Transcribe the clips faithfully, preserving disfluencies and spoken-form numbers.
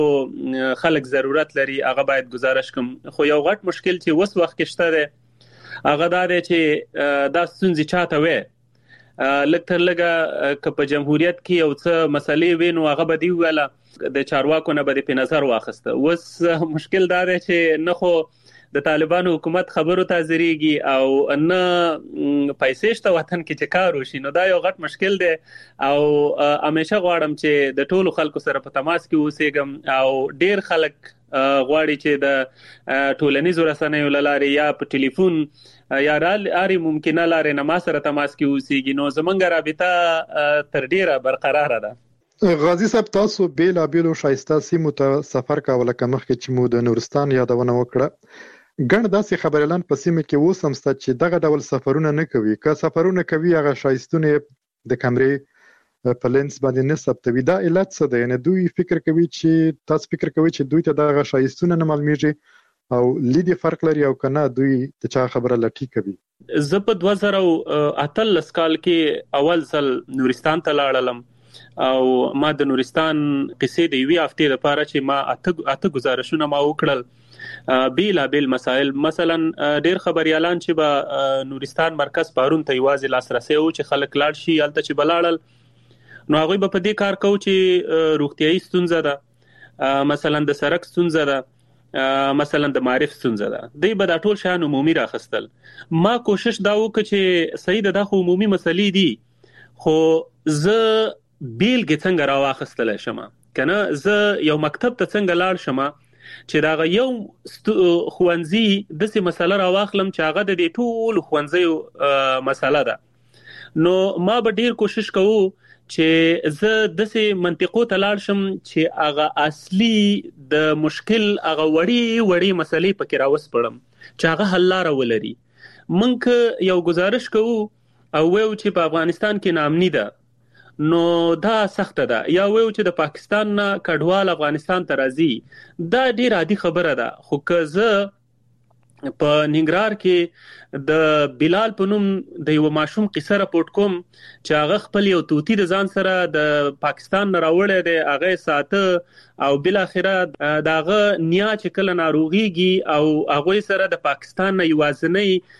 خلک ضرورت لري هغه باید گزارش کوم. خو یو غټ مشکل چې وس وخت کې شته دی هغه دا دی چې دا ستونزې چاته وي لږ تر لږه که په جمهوریت کې یو څه مسلې وي نو هغه به دې وویله د چارواکو نه به دې په نظر واخیسته. اوس مشکل دا دی چې نه خو د طالبانو حکومت خبرو ته حاضرېږي او نه پیسې شته وطن کې چې کار وشي. نو دا یو غټ مشکل دی او همیشه غواړم چې د ټولو خلکو سره په تماس کې اوسېږم او ډېر خلک غواړي چې د ټولنیزو رسنیو له لارې یا په ټلیفون یا هرې ممکنه لارې نه ما سره تماس کې اوسېږي. نو زموږ رابطه تر ډېره برقراره ده. غازي صاحب تاسو بیلابیلو ښایسته سیمو ته سفر کاوه لکه مخکې چې مو د نورستان یادونه وکړه. ګڼ داسې خبریالان په سیمه کې اوس هم شته چې دغه ډول سفرونه نه کوي. که سفرونه کوي هغه ښایستونه د کمرې په لینس باندې نه ثبتوي. دا علت څه دی؟ یعنې دوی فکر کوي چې تاسو فکر کوي چې دوی ته دغه ښایستونه نه معلومیږي او لید فرق لري او که نه دوی د چا خبره لټي کوي؟ زه په دوه زره اتلس کال کې اول ځل نورستان ته لاړلم او ما د نورستان قصې د یوې هفتې لپاره چې ما اته اته گزارشونه ما وکړل بیلا بیل مسائل. مثلا ډیر خبريالان چې به نورستان مرکز پارون ته یوازې لاسرسي او چې خلک لاړ شي الته چې بلاړل نو هغه به په دې کار کوي چې روغتيایي ستونزه ده، مثلا د سړک ستونزه ده، مثلا د معرف ستونزه ده، دوی به دا ټول شان عمومي راخستل. ما کوشش دا وکړ چې صحیح ده د عمومي مسلې دي خو زه بیلګې څنګه راواخستل شم کنه. زه یو مکتب ته څنګه لاړ شم چې دا یو خوانزي د څه مسله راواخلم چې هغه د دې ټول خوانزیو مسله ده. نو ما به ډیر کوشش کوو چې زه د څه منطقو ته لاړ شم چې هغه اصلي د مشکل هغه وړي وړي مسلې پکې راوسپړم چې هغه حل لاره ولري. مونږ یو گزارش کوو او وایو چې په افغانستان کې ناامني ده نو دا سخته ده، یا وایو چې د پاکستان نه کډوال افغانستان ته راځي دا ډیر عادي خبره ده. خو که زه په ننګرهار کې د بلال په نوم د یو ماشوم قصه راپورټ کوم چې هغه خپل یو توتی د ځان سره د پاکستان نه راوړی دی، هغه ساته او بل اخره داغه نیا چې کله ناروغيږي او هغه سره د پاکستان نه یوازنۍ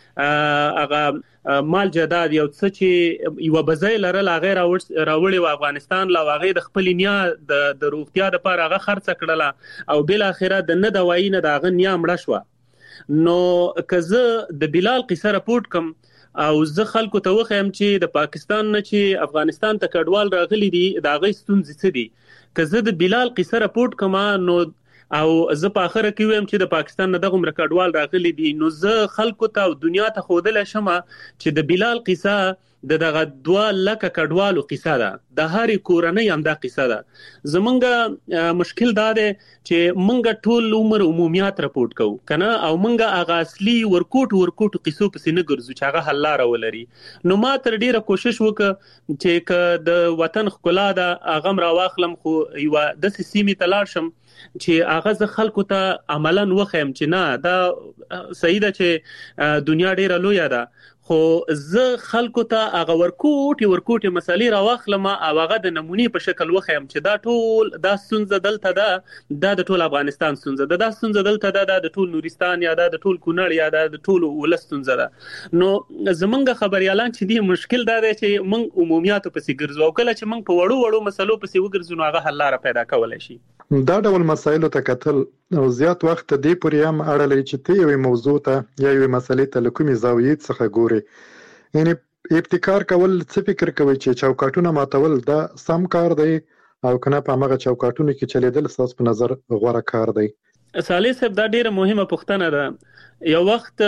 هغه مال جداد یو څه چې یو بځای لرل هغه راوړی و افغانستان لا هغه د خپل نیا د د روغتیا لپاره هغه خرڅ کړله او بل اخره د نه دوايي نه داغه نیا مړه شو. نو که زه د بلال قصه راپورټ کوم او زه خلکو ته وخیم چې د پاکستان نه چې افغانستان ته کډوال راغلي دي دا غي ستونزې څه دي، که زه د بلال قصه راپورټ کوم نو او زه په اخره کې ویم چې د پاکستان نه دغه مرکډوال راغلي دي نو زه خلکو ته او دنیا ته خودل شم چې د بلال قصه د دغه دوا لکه کډوالو قصه ده، د هرې کورنۍ هم دا قصه ده. زمونږ مشکل دا دی چې مونږ ټول عمر عمومیات راپورټ کوو کنه او مونږ هغه اصلي ورکوټ ورکوټ قصو پسې نه ګرځو چې هغه حل لاره ولري. نو ما تر ډیره کوشش وکړ چې ک د وطن ښکلا ده هغه را واخلم خو یو د سیمې تلاړ شم چې هغه ز خلکو ته عملاً وخیم چې نه دا صحیح ده چې دنیا ډیره لوی ده خو زه خلکو ته هغه ورکوټي ورکوټي مسالې راواخلم او هغه د نمونې په شکل وخیم چې دا ټول دا ستونزه دلته ده دا د ټول افغانستان ستونزه ده، دا ستونزه دلته ده دا د ټول نورستان یا دا د ټول کونړ یا دا د ټول ولس ستونزه ده. نو زمونږ خبريالان چې دی مشکل دا دی چې موږ عمومیاتو پسې ګرځو او کله چې موږ په وړو وړو مسلو پسې وګرځو نو هغه حل لاره پیدا کولای شي. دا ډول مسایلو ته کتل او زیات وخت دې پورې هم اړه لري چې ته یوې موضوع ته یا یوې مسلې ته له کومې زاویې څخه ګورې. یعنی ابتکار کول څه فکر کوي چې چوکاټونه ماتول دا سم کار دی او کنه په هغه چوکاټونو کې چلیدل ستاسو په نظر غوره کار دی؟ صالح صاحب دا ډیره مهمه پوښتنه ده. یو وخت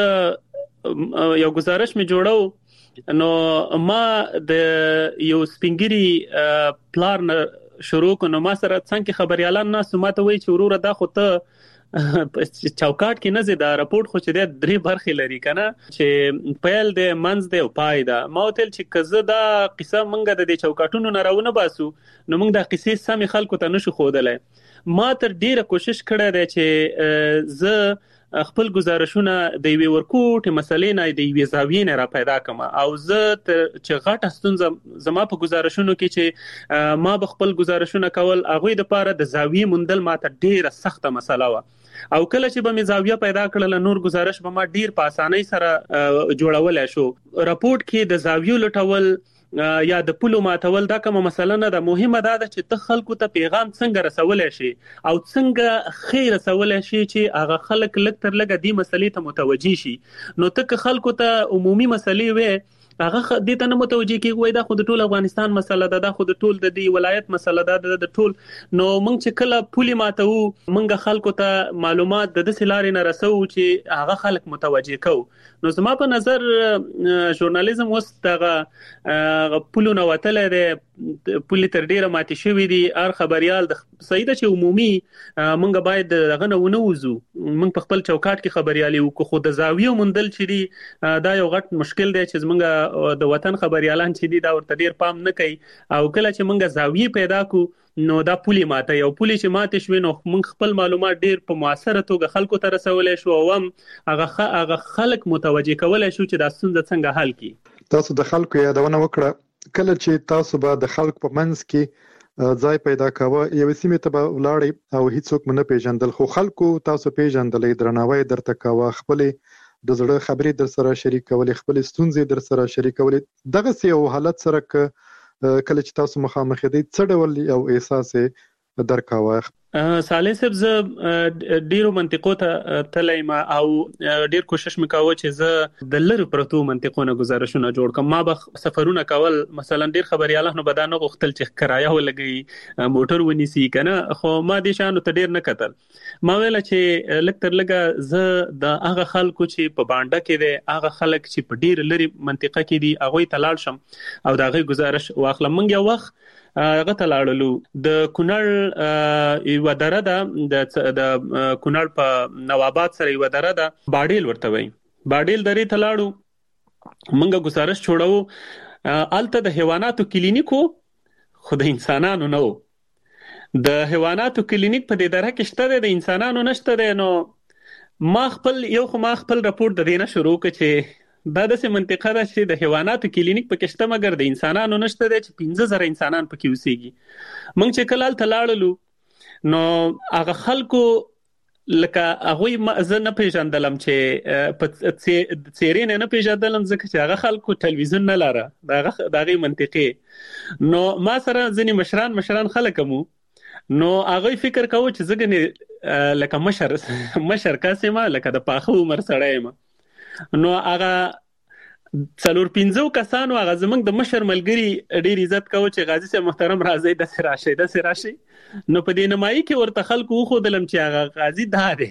یو گزارش می جوړو نو ما د یو سپینګری پلان شروع کنو ما سره څنګه خبريالان ناس ماته وای چې وروره دا خو ته چوکاټ کې نه زی دا راپورټ خو چې د درې برخې لري کنه چې پیل د منځ د او پای دا ما وتل چې کزه دا قصه منګه د چوکاټونو نه راونه باسو نو موږ د قصې سم خلکو ته نشو خودلای. ما تر ډیره کوشش کړې ده چې زه خپل گزارشونه د یوې ورکوټې مسلې نه د یوې زاویې نه را پیدا کړم او زه چې غټه ستونزه زما په گزارشونو کې چې ما به خپل گزارشونه کول هغوی د پاره د زاویې موندل ماته ډیره سخته مسله وه او کله چې به مې زاویه پیدا کړله نور گزارش به ما ډیر په اسانۍ سره جوړولی شو. راپورټ کې د زاویو لټول یا د پولو ماتول دا کومه مسله نه ده. مهمه دا ده چې ته خلکو ته پیغام څنګه رسولی شي او څنګه ښې رسولی شي چې هغه خلک لږ تر لږه دې مسلې ته متوجه شي. نو ته که خلکو ته عمومي مسلې وې هغه دې ته نه متوجه کېږي وایي دا خو د ټول افغانستان مسله ده، دا خو د ټول د دې ولایت مسله ده د ټول. نو موږ چې کله پولې ماتوو موږ خلکو ته معلومات د داسې لارې نه رسوو چې هغه خلک متوجه کوو. نو زما په نظر ژورنالیزم اوس دغه پولو نه وتلی دی، پولې تر ډیره ماتې شوي دي. هر خبریال د صحیح ده چې عمومي موږ باید دغه نه ونه وځو، موږ په خپل چوکاټ کې خبریالي وکړو، خو د زاویو موندل چې دي دا یو غټ مشکل دی چې زموږ د وطن خبریالان چې دي دا ورته ډیر پام نه کوي. او کله چې موږ زاویې پیدا کړو نو دا پولې ماته یو پولې چې ماته شوې نو موږ خپل معلومات ډیر په مؤثره توګه خلکو ته رسولی شو او هم هغه هغه خلک متوجه کولی شو چې دا ستونزه څنګه حل کړي. تاسو د خلکو یادونه وکړه، کله چې تاسو به د خلکو په منځ کې ځای پیدا کاوه یوې سیمې ته به ولاړئ او هیڅوک مو نه پیژندل، خو خلکو تاسو پیژندلی، درناوی درته کاوه، خپلې د زړه خبرې در سره شریکولې، خپلې ستونزې در سره شریکولې. دغسې یو حالت سره که کله چې تاسو مخامخ دي څه ډول یو احساس درکاوه؟ صالح صاحب زه ډیرو منطقو ته تللی ما او ډیر کوشش مې کاوه چې زه د لرې پرتو منطقو نه گزارشونه جوړ کړم. ما به سفرونه کول، مثلا ډیر خبریالانو به دا نه غوښتل چې کرایه ولګوي موټر ونیسي که نه، خو ما دې شیانو ته ډیر نه کتل. ما ویله چې لږ تر لږه زه د هغه خلکو چې په بانډه کې دی، هغه خلک چې په ډیر لرې منطقه کې دي هغوی ته لاړ شم او د هغوی گزارش واخلم. موږ یو وخت هغه ته لاړلو، د کونړ یوه دره ده، د کونړ په نواباد سره یوه دره ده، باډیل ورته وایي. باډیل درې ته لاړو، موږ گزارش جوړو. هلته د حیواناتو کلینیک و خو د انسانانو نه و. د حیواناتو کلینیک په دې دره کې شته دی، د انسانانو نشته دی. نو ما خپل یو خو ما خپل راپورټ د دې نه شروع کړ چې دا داسې منطقه ده چې د حیواناتو کلینیک پکې شته مګر د انسانانو نشته دی چې پنځه زره انسانان پکې اوسېږي. موږ چې کله هلته لاړلو نو هغه خلکو لکه هغوی زه نه پیژندلم، چې په څېرې نه نه پیژندلم ځکه چې هغه خلکو تلویزیون نه لره د هغې منطقې. نو ما سره ځینې مشران مشران خلک هم نو هغوی فکر کوو چې زه ګنې لکه مشر مشر کس یم، لکه د پاخه عمر سړی یم. نو هغه څلور پنځو کسانو هغه زموږ د مشر ملګري ډیر عزت کوو چې غازي صاحب محترم راځئ داسې راشئ داسې راشئ. نو په دې نمایي کې ورته خلکو وښودلم چې هغه غازي دا دی.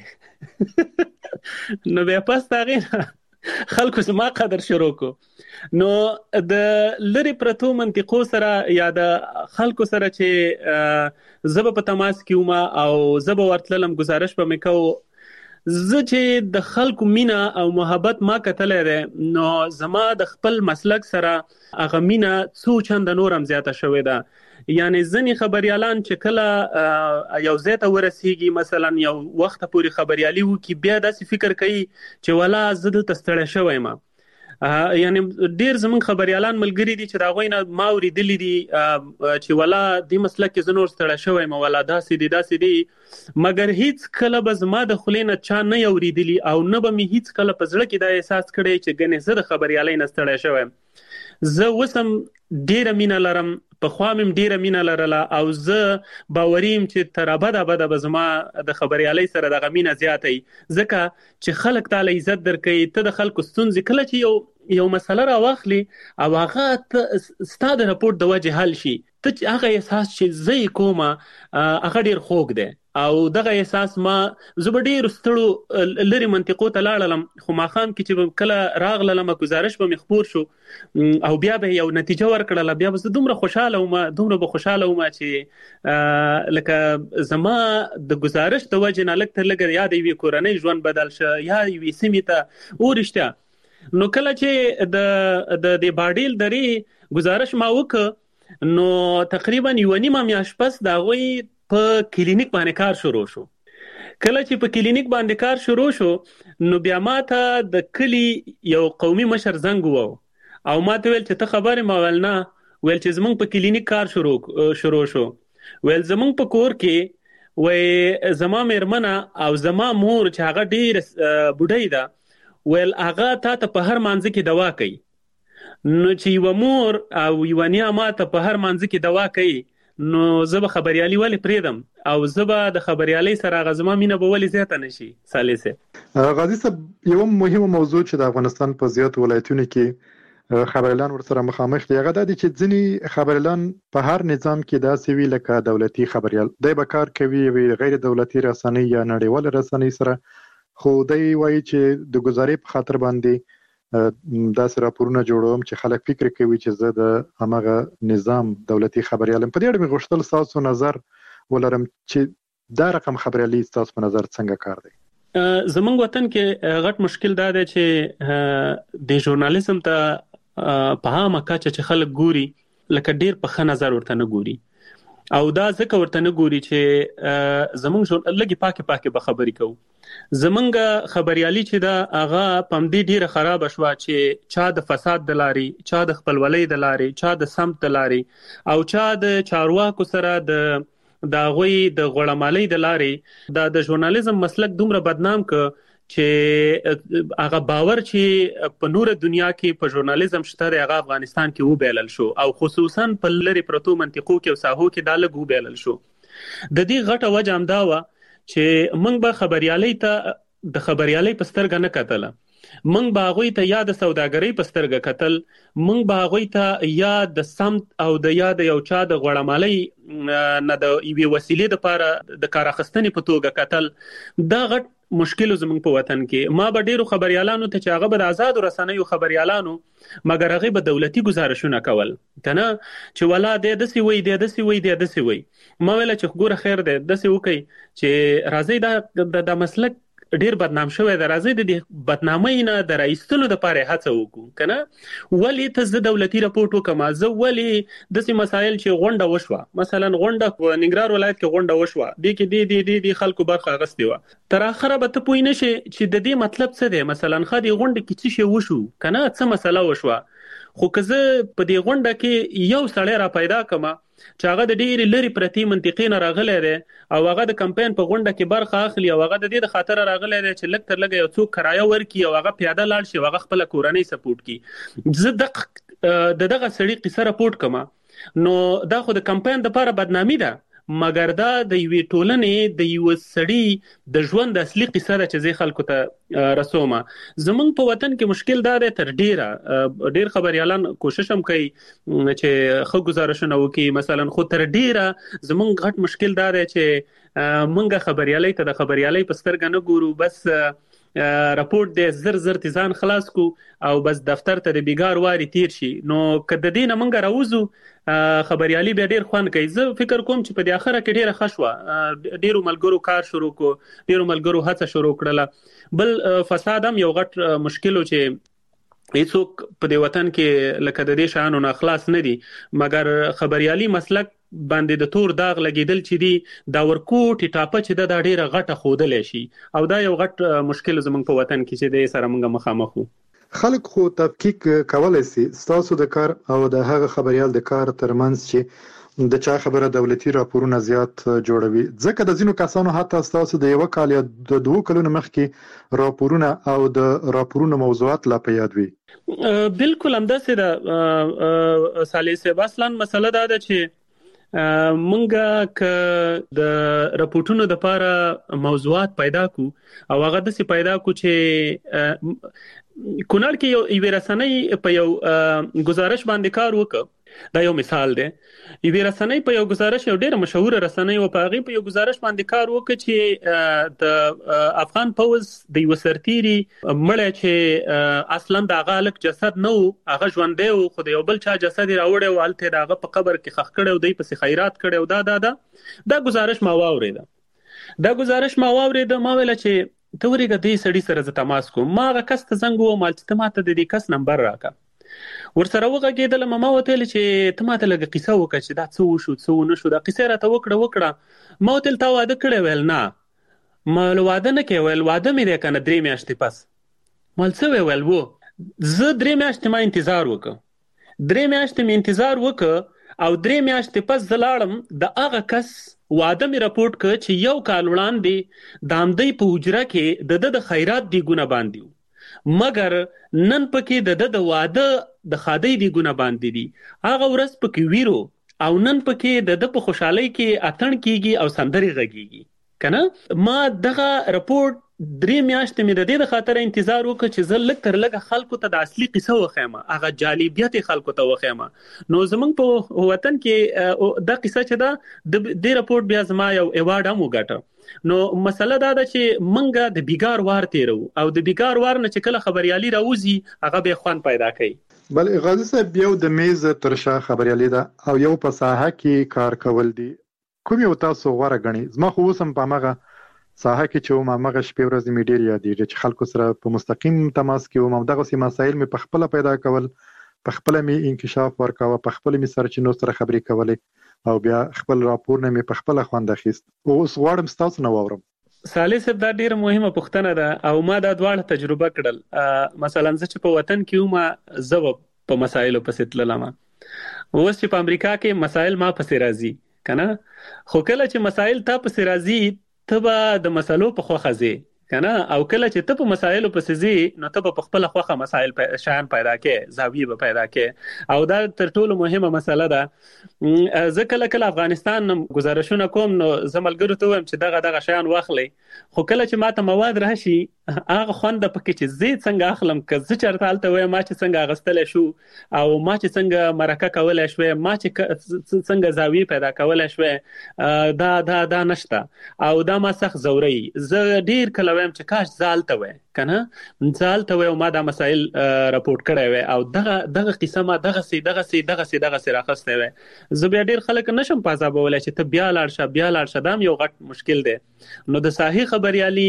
نو بیا پس د هغې خلکو زما قدر شروع کو. نو د لرې پرتو منطقو سره یا د خلکو سره چې زه به په تماس کې وم او زه به ورتللم، گزارش به مې کوو، زه چې د خلکو مینه او محبت ما کتلی دی نو زما د خپل مسلک سره هغه مینه څو چنده نور هم زیاته شوې ده. یعنی ځینې خبریالان چې کله یو ځای ته ورسیږي، مثلا یو وخته پورې خبریالي وکړي، بیا داسې فکر کوي چې ولا زه دلته ستړی شوی یم. یعنی ډیر زمونږ خبریالان ملګري دي چې د هغوی نه ما اورېدلي دي چې ولا دې مسلک کې زه نور ستړی شوی یم، ولا داسې دي داسې دي، مګر هیڅ کله به زما د خولې نه چا نه یې اورېدلي او نه به مې هیڅ کله په زړه کې دا احساس کړی چې ګنې زه د خبریالۍ نه ستړی شوی یم. زه اوس هم ډیره مینه لرم، پخوا مې ډیره مینه لرله او زه باوري یم چې تر ابده ابده به زما د خبریالۍ سره دغه مینه زیاته وي، ځکه چې خلک تاله عزت درکوي. ته د خلکو ستونزې کله چې یو یو مسله راواخلي او هغه ستا د راپورټ د وجې حل شي، ته چې هغه احساس چې زه یې کومه هغه ډیر خوږ دی. او دغه احساس ما زه به ډېرو ستړو لرې منطقو ته لاړلم، خو ماښام کې چې کله راغللم گزارش به مې خپور شو او بیا به یو نتیجه ورکړله، بیا به زه دومره خوشحاله وم دومره به خوشحاله وم چې لکه زما د گزارش د وجې نه لږ تر لږه یا د یوې کورنۍ ژوند بدل شه یا یوې سیمې ته ورشته. نو کله چې د د باډیل درې گزارش ما وکړ نو تقریبا یوه نیمه میاشت پس د هغوی په کلینیک باندې کار شروع شو. کله چې په کلینیک باندې کار شروع شو نو بیا ماته د کلی یو قومي مشر زنګ وو او ماته ویل چې ته خبرې ما ویل نه ویل چې زمونږ په کلینیک کار شروع شروع شو ویل زمونږ په کور کې وای زما میرمنه او زما مور چې هغه ډیر بډای ده ویل هغه تا ته په هر مانځ کې دوا کوي نو چې یو مور او یو نیا ماته په هر مانځ کې دوا کوي نو زه به خبريالي ولې پریدم او زه به د خبريالي سره غزما مینه به ولې زیاته نشي سالسه غازی صاحب یو مهمه موضوع چې د افغانستان په زیات ولایتونو کې خبريالان ورسره مخامخ دي هغه د چې ځینی خبريالان په هر نظام کې داسې وی لکه دولتي خبريال د به کار کوي وی غیر دولتي رسنۍ یا نړیوال رسنۍ سره خو دوی وایي چې د گزارې په خاطر باندې داسې راپورونه جوړوم چې خلک فکر کوي چې زه د همغه نظام دولتي خبريالم په دې اړه مې غوښتل تاسو نظر ولرم چې دا رقم خبريالي تاسو په نظر څنګه کار دی زمونږ وطن کې غټ مشکل دا دی چې د ژورنالیزم ته په هغه کچه چې خلک ګوري لکه ډیر په ښه نظر ورته نه ګوري او دا ځکه ورته نه ګوري چې زمونږ لګي پاکه پاکه به خبري کوو زمونږ خبريالي چې دا هغه پم دې ډیره خراب شوه چې چا د فساد د لاري چا د خپلولۍ د لاري چا د سمت د لاري او چا د چارواکو سره د دا غوي د غړمالۍ د لاري دا د ژورنالیزم مسلک دومره بدنام ک چې هغه باور چې په نور دنیا کې په ژورنالیزم شته هغه افغانستان کې وبېلل شو او خصوصا په لری پروتو منطقو کې او ساحو کې دا لګ وبېلل شو د دې غټه وجه هم دا و چې موږ به خبريالي ته د خبريالي په سترګه نه کتل موږ به هغه ته یاد سوداګرۍ په سترګه کتل موږ به هغه ته یاد د سمت او د یاد یو چا د غړمالۍ نه د یوې وسیلې لپاره د کار اخستنې په توګه کتل دا غټ مشکل زموږ په وطن کې ما به ډیرو خبريالانو ته چې هغه به آزاد رسنیو خبريالانو مګر هغه به دولتي گزارشونه کول کنه چې ولا د دسي وي د دسي وي د دسي وي ما ویل چې ګوره خیر ده دسي وکي چې راځي دا د مسلک ډیر بدنام شوی د راځي د بدنامۍ نه د رئیستلو د پاره هڅه وکړو کنه ولی ته د دولتي راپورټ وکما زه ولی د سي مسایل چې غونډه وشوه مثلا غونډه په ننګرهار ولایت کې غونډه وشوه د کې د د د خلکو برخه غستې و تر اخره به ته پوی نشي چې د دې مطلب څه دی مثلا خدي غونډه کې څه شی وشو کنه څه مسله وشوه خو که زه په دې غونډه کې یو سړی را پیدا کما چې هغه د ډېری لري پرتی منطقې نه راغلی دی او هغه د کمپاین په غونډه کې برخه اخلي او هغه د دې د خاطر راغلی دی چې لږ تر لږه یو څوک کرایه ورکړي او هغه پیاده لاړ شي او هغه خپل کورنۍ سپورټ کړي زه د دغه سړي قصه راپورټ کوم نو دا خو د کمپاین لپاره بدنامي ده مګر دا د یوې ټولنې د یو سړي د ژوند اصلي قصه ده چې زه خلکو ته رسومه زمونږ په وطن کې مشکل دا دی تر ډیره ډیر خبريالان کوشش هم کوي چې خو گزارشونه وکي مثلا خو تر ډیره زمونږ غټ مشکل دا دی چې مونږه خبريالي ته د خبريالي په سترګه نه ګورو بس راپورټ د زر زر تیزان خلاص کو او بس دفتر ته د بیګار واري تیر شي نو کده دینه مونږ راوځو خبريالي به ډیر خوان کوي زه فکر کوم چې په د اخره کې ډیره خشوه ډیرو ملګرو کار شروع کو ډیرو ملګرو هڅه شروع کړله بل فساد هم یو غټ مشکل و چې هیڅوک په دې وطن کې لکه د دې شانو نه خلاص نه دي مګر خبريالي مسلک باندې د تور داغ لګیدل چې دی دا ورکوټی ټاپه چې د ډیره غټه خودلې شي او دا یو غټ مشکل زمونږ په وطن کې چې د سره مونږه مخامخ وو خلک خو تفکیک کولای شي تاسو د کار او د هغه خبريال د کار ترمنځ چې د چا خبره دولتي راپورونه زیات جوړوي ځکه د ځینو کسانو حتی تاسو د یو کال یا د دوه کلونو مخکې راپورونه او د راپورونو موضوعات لا په یاد وي بالکل همداسې ده سالسه اصلا مسله دا ده چې مونږه ک د راپورټونو د لپاره موضوعات پیدا کو او هغه د سي پیدا کو چې کونړ کې یو ایوه رسنۍ په یو گزارش باندې کار وکړ دا یو مثال دی ایوه رسنۍ په یو گزارش یو ډېر مشهور رسنۍ او په هغه په یو گزارش باندې کار وکړ چې د افغان پوز د یو سرتيري مړ چې اصلا د غالک جسد نو هغه ژوندې او خو د یو بل چا جسد راوړی او الته دغه په قبر کې خخ کړي او د په خیرات کړي او دا دا دا دا گزارش ما واورید دا گزارش ما واورید ما ویل چې ته ورګه دې سړي سره ز تماس کوم ما غ کس ته زنګ و مال چې ماته د دې کس نمبر راکا ورسره وغږېدل ما وتل چې ته ماته لګه قصه وکړه چې دا څه وشو څه ونه شو دا قصه راته وکړه وکړه ما وتل تا واده کړې ویل نه مال واده نه کوي ویل واده مې دی کنه درې میاشتې پس مال څه ویل وو زه درې میاشتې ما انتظار وکړ درې میاشتې مې انتظار وکړ او درې میاشتې پس زه لاړم د هغه کس واده مې راپورټ کړ چې یو کال وړاندې د همدی په حجره کې د ده د خیرات دیګونه باندې وو مګر نن پکې د ده د واده د ښادۍ دیګونه باندې دي هغه ورځ پکې ویرو او نن پکې د ده په خوشحالۍ کې اتڼ کیږي او سندرې غږیږي کنه ما دغه رپورټ درې میاشتې مې د دې د خاطر انتظار وکړ چې زه لږ تر لږه خلکو ته د اصلي قصه وښیم هغه جالبیت خلکو ته وښیم نو زمونږ په وطن کې دا قصه چې ده د دې رپورټ بیا زما یو ایوارډ هم وګټه نو مسله دا ده چې منګه د بیګار وار تیرو او د بیګار وار نه چې کله خبريالي راوځي هغه به خوان پیدا کوي بل غازی صاحب یو د میز تر شا خبريالي ده او یو په ساحه کې کار کول دي کوم یو تاسو غوړه غني زما خو اوسم په ماغه ساحه کې چې ما مغه شپې ورځې می ډیر یادېږي چې خلکو سره په مستقیم تماس کې وم دغه سي مسایل می په خپل پیدا کول په خپل می انکشاف ورکاوه په خپل می سرچینو سره خبرې کولې او بیا خپل راپور نه می په خپل خوند اخیست او اوس غواړم تاسو نه واورم صالح صاحب دا ډیره مهمه پوښتنه ده او ما دا دواړه تجربه کړل مثلا زه چې په وطن کې وم زه په مسایلو پسې تللم اوس چې په امریکا کې مسایل ما پسې راځي کنه خو کله چې مسایل تا پسې راځي ته به د مسلو په خوخه ځي کنه او کله چې ته په مسایلو پسې ځي نو ته په خپل خوخه مسایل شان پیدا کې زاویه به پیدا کې او دا تر ټولو مهمه مسله ده زه کله کله افغانستان گزارشونه کوم نو زملګرو ته وایم چې دغه دغه شان واخلي خو کله چې ماته مواد راشي هغه خوند پکې چې زه څنګه اخلم که زه چرته الته وایم ما چې څنګه غستل شو او ما چې څنګه مرکه کولای شو ما چې څنګه زاویه پیدا کولای شو دا دا دا نشته او دا ما سخت زوري زه ډیر کله وایم چې کاش زالته وای کنه زالته وای او ما دا مسائل راپورټ کړی وای او دغه دغه قصه ما دغه سي دغه سي دغه سي دغه سي راخسته وای زه بیا ډیر خلک نشم پازابولای چې ته بیا لاړ شه بیا لاړ شه دا یو غټ مشکل دی نو د صحیح خبريالي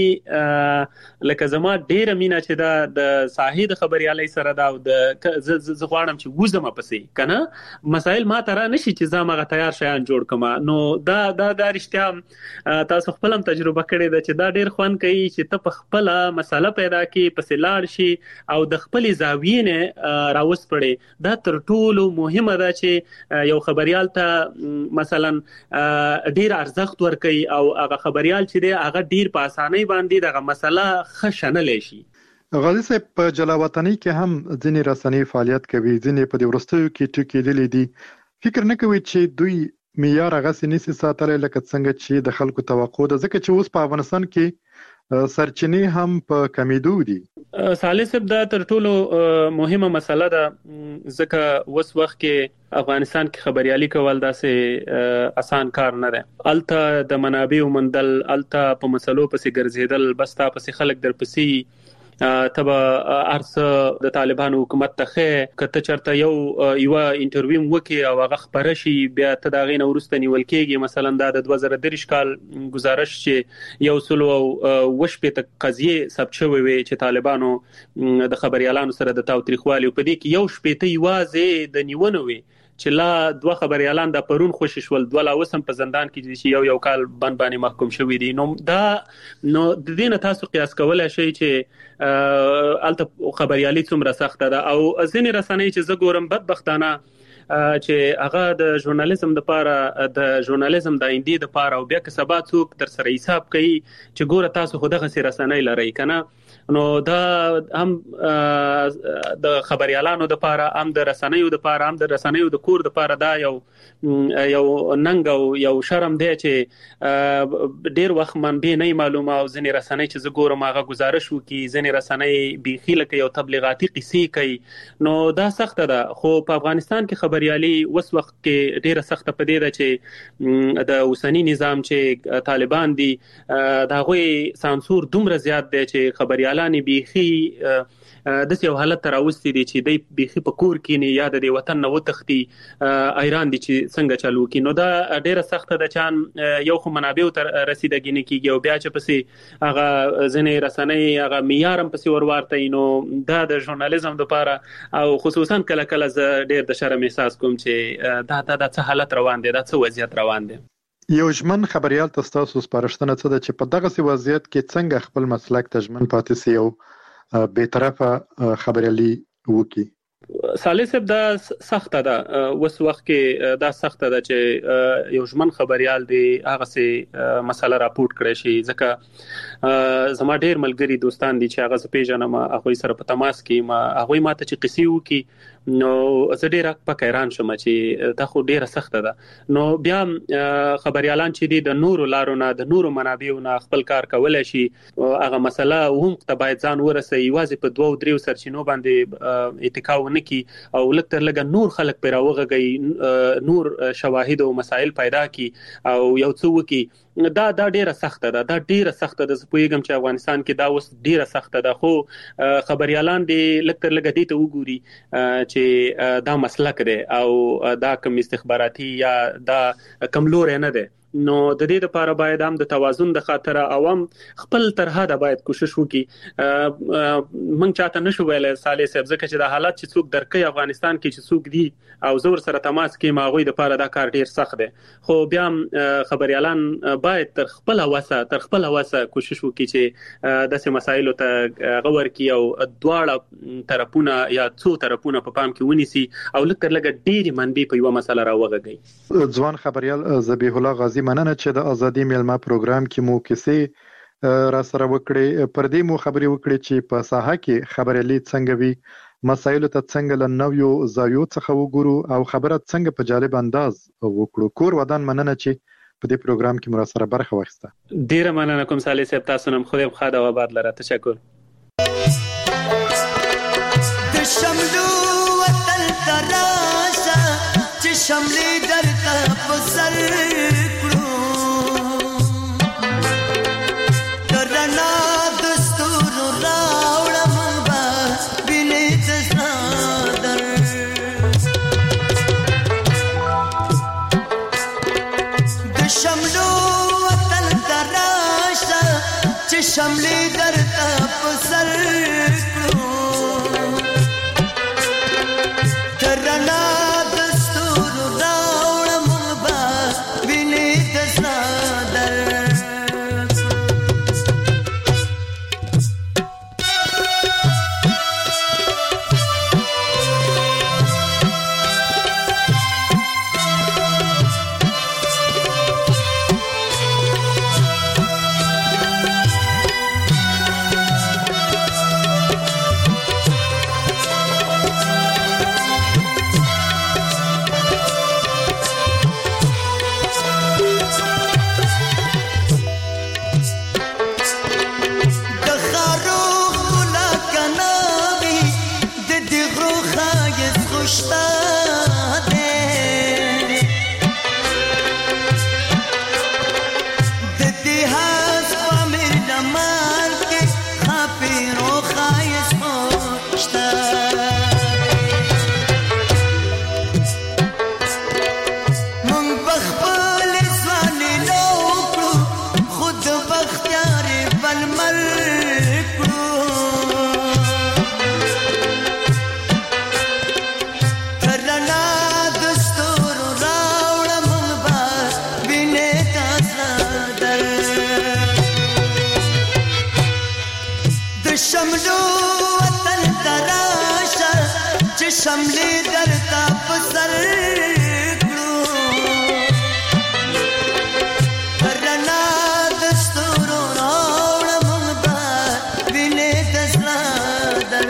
لکه زما ډیره مینا چې دا د صحیح د خبريالي سره دا د ز غواړم چې وزم پسې کنه مسائل ما ترا نشي چې زما تیار شیان جوړ کما نو دا دا د رښتیا تاسو خپلم تجربه کړې ده چې دا ډیر خوان کوي چې ته په خپل مسله پیدا کې پسې لاړ شي او د خپل زاویې نه راوس پړې دا تر ټولو مهمه ده چې یو خبريال ته مثلا ډیر ارزښت ورکړي او هغه خبريال چې دی هغه ډیر په اسانۍ باندې دغه مسله خښنه لشي غازی صاحب په جلاوطنۍ کې هم ځینې رسنۍ فعالیت کوي ځینې په ورستیو کې ټکی دي دي فکر نه کوي چې دوی معیار هغه سنسي ساتل لکه څنګه چې د خلکو توقع ده ځکه چې اوس په افغانستان کې سرچینې هم په کمیدو دي صالح صاحب دا تر ټولو مهمه مسله ده ځکه اوس وخت کې افغانستان کې خبريالي کول داسې آسان کار نه ده الته د منابع ومندل الته په مسلو پسې ګرځیدل بس تا پسې خلک در پسې تبا ارسه د طالبانو حکومت ته کته چرته یو یو انټرویو وکي او هغه خبره شي بیا ته دا غینه ورسته نیول کېږي مثلا دا د دوه زره درې کال گزارش چې یو سلو وشپې ته قضیه ثبت شوی وي چې طالبانو د خبريالانو سره د تاوتریخوالي په دې کې یو شپې ته یوازې د نیونه وي چې لا دوه خبريالان د پرون خوشی شول دوه لا وسم په زندان کې چې یو یو کال بند باندې محکوم شوی دي نو دا نو د دې نه تاسو قیاس کولای شئ چې الته خبريالي څومره سخت ده او ځینې رسنۍ چې زه ګورم بدبختانه چې هغه د ژورنالیزم د پاره د ژورنالیزم د ایندې د پاره او بیا که سبا څوک تر سره حساب کوي چې ګوره تاسو خو دغه رسنۍ لري کنه نو دا هم د خبريالانو د پاره هم د رسنیو د پاره هم د رسنیو د کور د پاره دا یو یو ننګ او یو شرم دی چې ډیر وخت منبع نه معلومه او ځنې رسنۍ چې زه ګورم هغه گزارش وکي ځنې رسنۍ بيخي لکه یو تبلیغاتي قصې کوي نو دا سخت ده خو په افغانستان کې خبريالي اوس وخت کې ډیره سخت پدې ده چې د اوسنی نظام چې طالبان دي دا غوي سانسور دومره زیات دی چې خبريالي لانی بيخي د یو حالت راوستي دي چې د بيخي په کور کې نه یاد دي وطن نه وتختی ایران دي چې څنګه چالو کی نو دا ډیره سخت ده چې یو خو منابع تر رسیدګی نه کیږي او بیا چې پسې هغه ځنې رسنۍ هغه معیارم پسې ورورته نو دا د ژورنالیزم لپاره او خصوصا کله کله ز ډیر د شرم احساس کوم چې دا دا د څه حالت روان دي دا څه وضعیت روان دي یو ژمن خبريال تاسو سپارښتنه څه ده چې په دغه سي وضعیت کې څنګه خپل مسلک ته ژمن پاتې سي او به طرفه خبريالي وکي؟ صالح صاحب دا سخته ده، وس وخت کې دا سخته ده چې یو ژمن خبريال دی هغه سي مسله راپورټ کړی شي، ځکه زما ډیر ملګری دوستان دي چې هغه پیژنم، هغه سره په تماس کې ما هغه ماته چې قصې وکي نو زه ډیر په حیران شوم چې دا خو ډیره سخته ده. نو بیا خبريالان چې دي د نورو لارونه د نورو منابعونو خپل کار کولای شي، هغه مسله هم ته باید ځان ورسي، یوازې په دوه دریو سرچینو باندې اتکا ونه کی او لکه لګ نور خلک پر راوغږي، نور شواهد او مسائل پیدا کی او یو څه وکي. دا دا ډیره سخته ده، دا ډیره سخته ده. زه پوهیږم چې افغانستان کې دا اوس ډیره سخته ده، خو خبريالان دي لکه لګ دې ته وګوري چې دا مسلک دی او دا کوم استخباراتي یا دا کم لور نه ده. نو د دې لپاره باید هم د توازن د خاطر عوام خپل ترحه د باید کوشش وکړي. مونږ چاته نشو ویلای صالح صاحب ځکه چې د حالات چې څوک درکې افغانستان کې چې څوک دي او زور سره تماس کې ماغوي د لپاره دا کار ډیر سخت دی، خو بیا خبريالان باید تر خپل واسه تر خپل واسه کوشش وکړي چې د سه مسایلو ته غور کی او دواړه طرفونه یا څو طرفونه په پام کې ونیسي او لکه لګ ډیر منبي په یو مسله راوغږي. ځوان خبريال ذبیح الله غازی، مننه چې د ازادي میلمه پروګرام کې مو کیسې را سره وکړې. پر دې مو خبرې وکړې چې په ساحه کې خبريالي څنګه وي، مسایل ته څنګه له نویو زاویو څخه وګورو او خبره څنګه په جالب انداز وکړو. کور ودان مننه چې په دې پروګرام کې مو را سره برخه واخیسته. ډیره مننه کوم صالح صاحب، تاسو نن خو دې خاطر او آباد لره. تشکر. د شملو وطن تراشا چې شملې درته په سر شملې درته په سر کړو، ترنا دستور راوړم با وینې د صادر. شملو وطن تراشا چې شملې درته په سر کړو، رڼا د ستورو راوړم با وینې د صادر.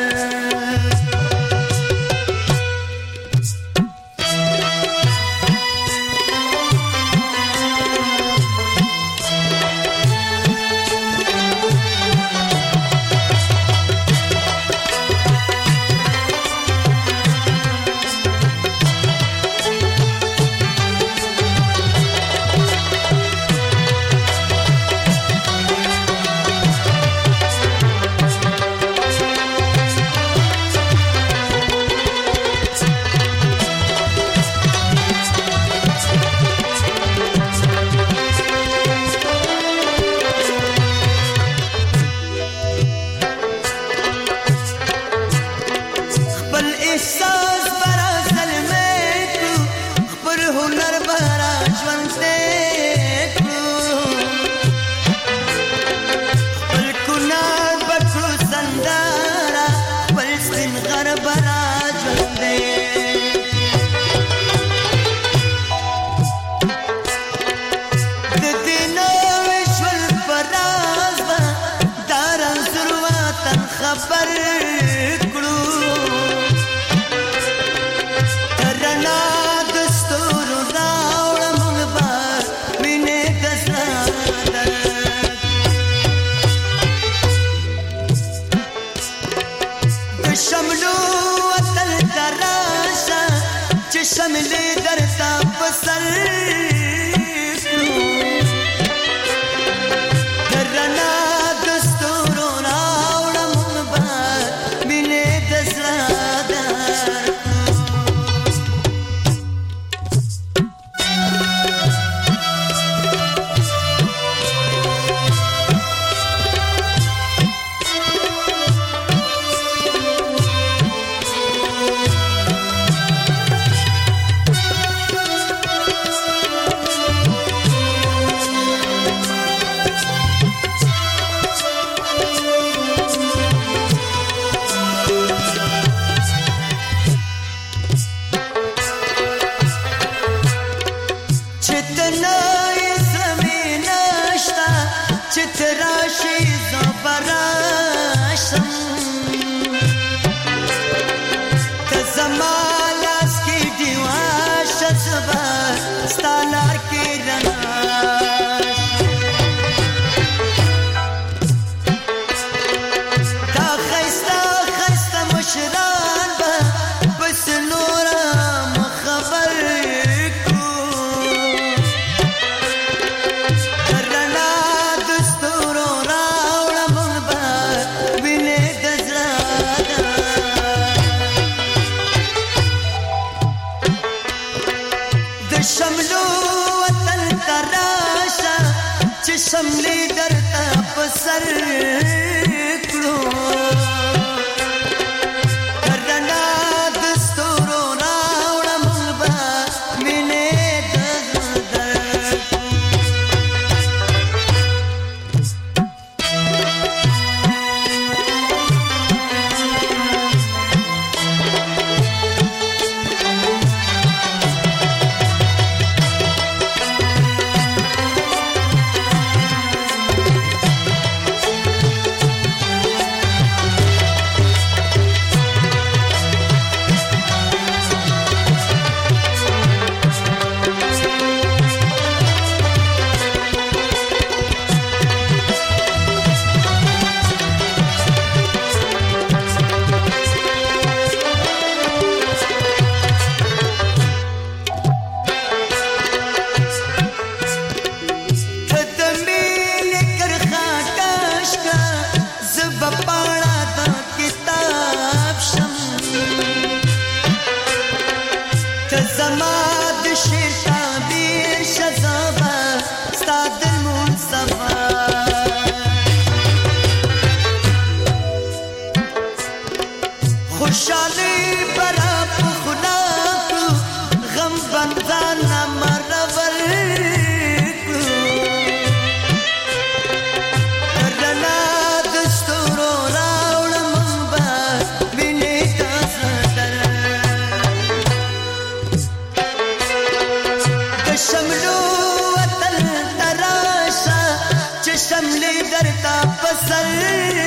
خبر کړو ترنا دستور راوړم با مینه دسا د شملو وتل دراسه چې شملې درتا پسر چتراشی زبراشم تزمالاس کی دیواش زبا ستالار کی رناش تا خیستا خیستا مشران با بس نورم خبر شملو وطن تراشا چې شملې درته پسر کړو رڼا د ستورو راوړم با مینې د زماد شیر تعبیر شزابا ستاد المنصفا خوشحالی برا پخلاکو غم بندانا مرور رنا دستورو راوڑم با بینی تاسدر شملو وطن تراشا چې شملې درتا پسر